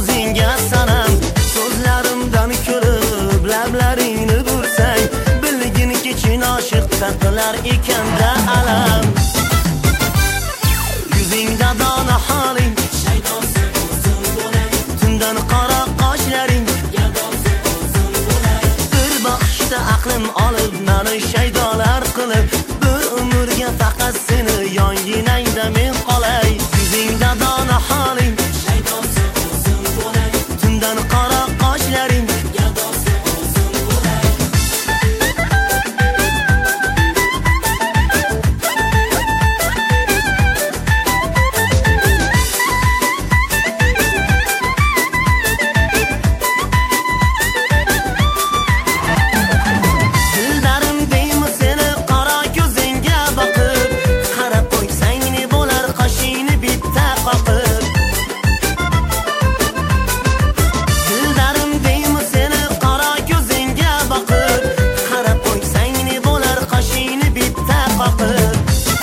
o'zingga sanam. So'zlarimdan ko'rib lablaringni bursang, bilginki chin oshiq taqilar ekanda alam. Yuzingda dona holing, shaydonsi o'zim bo'lay. Tundan qora qoshlaring, gadosi o'zim bo'lay. Bir baxshida aqlim olib meni shaydolar qilib, bir umrga faqat seni yonginangda men qolay. Yuzingda dona holing, shaydonsi o'zim bo'lay. Tundan qora qoshlaring, gadosi o'zim bo'lay. Dildarim deymi seni qora ko'zingga boqib, qarab qo'ysang ne bo'lar qoshingni bitta qoqib. Dildarim deymi seni qora ko'zingga boqib, qarab qo'ysang ne bo'lar qoshingni bitta qoqib.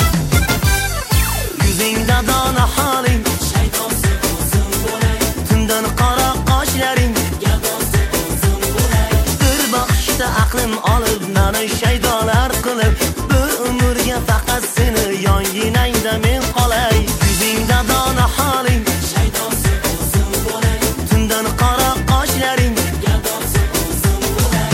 Yuzingda dona holing, shaydonsi o'zim bo'lay. Tundan qora qoshlaring, gadosi o'zim bo'lay. Bir baxshida aqlim olib meni shaydolar qilib, bir umrga faqat seni yonginangda men qolay. Yuzingda dona holing, shaydonsi o'zim bo'lay. Tundan qora qoshlaring, gadosi o'zim bo'lay.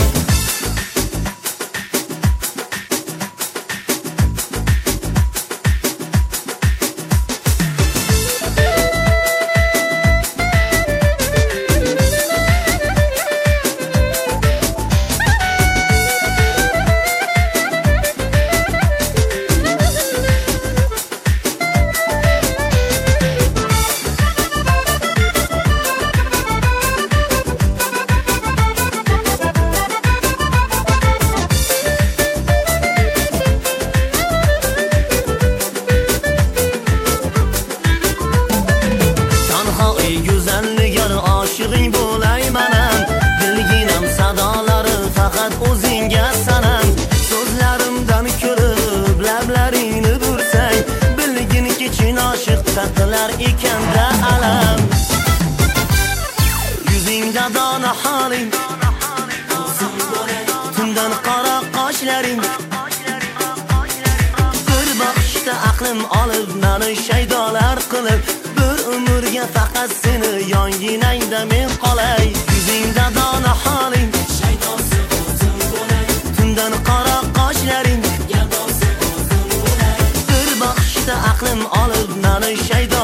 Tanho ey go'zal nigar oshig'ing bo'lay manam. Bilginam sadolari faqat o'zingga sanam. So'zlarimdan ko'rib lablaringni bursang, bilginki chin oshiq taqilar ekanda alam. Yuzingda dona holing, o'zim bo'lay. Tundan qora qoshlaring, bir baxshida aqlim olib meni shaydolar qilib, bir umrga faqat seni yonginangda men qolay. Yuzingda dona holing, shaydonsi o'zim bo'lay. Tundan qora qoshlaring, gadosi o'zim bo'lay. Bir baxshida aqlim olib meni shaydolar